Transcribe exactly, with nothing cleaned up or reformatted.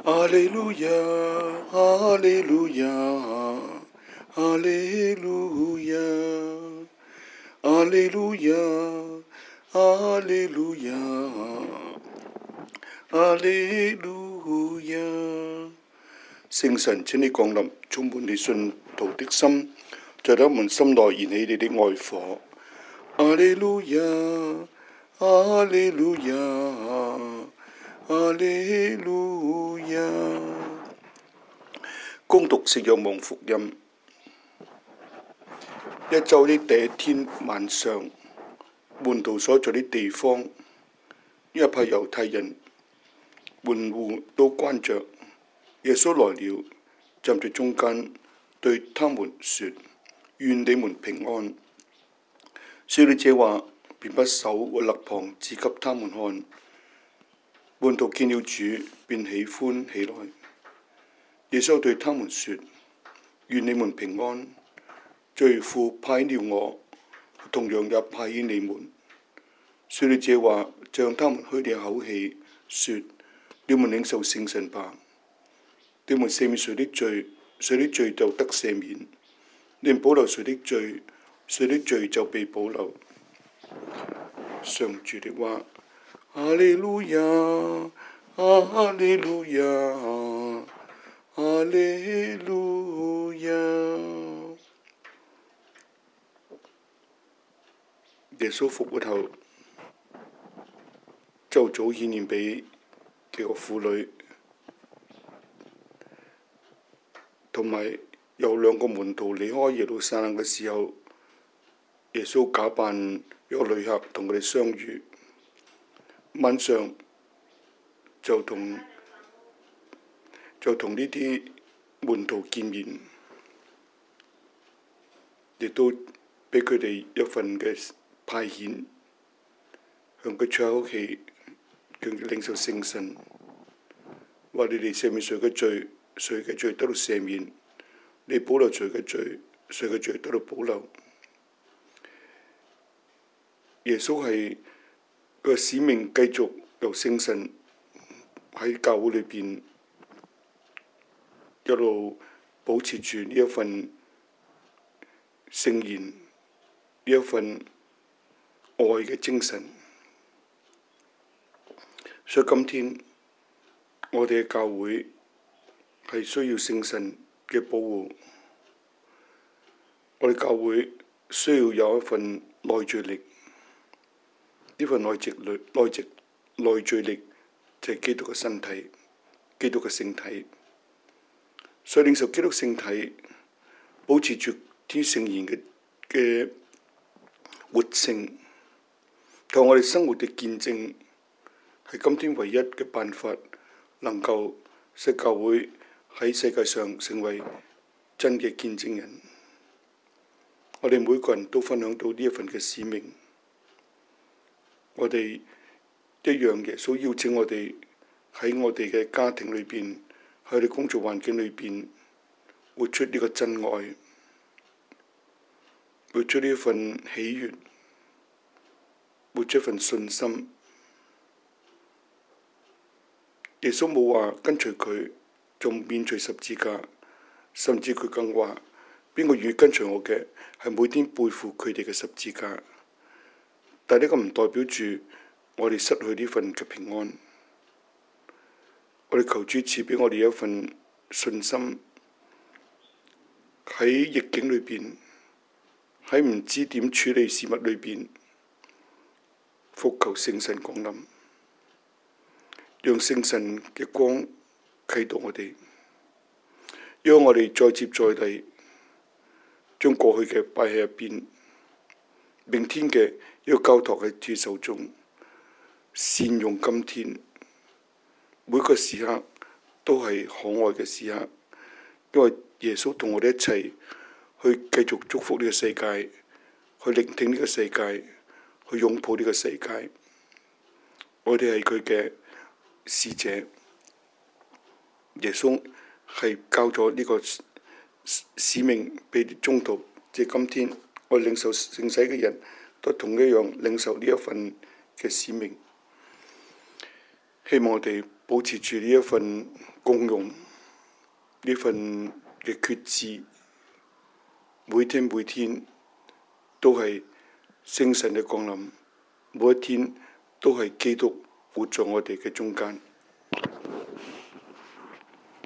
哈利路亞，哈利路亞，哈利路亞，哈利路亞，哈利路亞，哈利路亞。聖神，請你降臨，充滿你信徒的心，在他們心內燃起你的愛火。哈利路亞，哈利路亞，哈利路亞。恭讀聖若望福音。一周的第一天晚上，門徒所在的地方，因為怕猶太人，門戶都關着。耶穌來了，站在中間，對他們說：願你們平安。說了這話，便把手和肋旁指給他們看。門徒見了主，便喜歡起來。耶穌對他們說：願你們平安。罪父派了我，同樣也派遣你們。說了這話，就向他們噓了口氣，說：你們領受聖神吧。你們赦免誰的罪，誰的罪就得赦免；你們保留誰的罪，誰的罪就被保留。上主的話。哈利路亞，哈利路亞，哈利路亞。耶穌復活後，就早顯現俾幾個婦女，同埋有兩個門徒離開耶路撒冷嘅時候，耶穌假扮一個旅客同佢哋相遇。晚上就同就同呢啲門徒見面，亦都俾佢哋一份嘅派遣，向佢吹口氣，叫佢領受聖神，話你哋赦免誰嘅罪，誰嘅罪得到赦免；你保留誰嘅罪，誰嘅罪得到保留。耶穌係個使命，繼續由聖神喺教會裏邊一路保持住呢一份聖言，呢一份愛嘅精神。所以今天我哋嘅教會係需要聖神嘅保護，我哋教會需要有一份內聚力。呢份內聚力、內聚內聚力就係基督嘅身體，基督嘅聖體。所以領受基督聖體，保持住天聖言嘅嘅活性，同我哋生活嘅見證，係今天唯一嘅辦法，能夠使教會喺世界上成為真嘅見證人。我哋每個人都分享到呢一份嘅使命。我哋一樣，耶穌邀請我哋喺我哋嘅家庭裏邊，喺我哋工作環境裏邊，活出呢個真愛，活出呢一份喜悅，活出一份信心。耶穌冇話跟隨佢仲免除十字架，甚至佢更話：邊個願意跟隨我嘅，係每天背負佢哋嘅十字架。但呢個唔代表住我哋失去呢份嘅平安。我哋求主賜俾我哋一份信心，喺逆境裏邊，喺唔知點處理事物裏邊，伏求聖神降臨，讓聖神嘅光啟導我哋，讓我哋再接再厲，將過去嘅擺喺一邊，明天嘅要交託喺主手中，善用今天，每個時刻都係可愛嘅時刻，因為耶穌同我哋一齊去繼續祝福呢個世界，去聆聽呢個世界，去擁抱呢個世界。我哋係佢嘅使者，耶穌係交咗呢個使命俾宗徒，即係今天我領受聖洗嘅人都同一樣領受呢一份嘅使命。希望我哋保持住呢一份共用呢份嘅決志，每天每天都係聖神嘅降臨，每一天都係基督活在我哋嘅中間。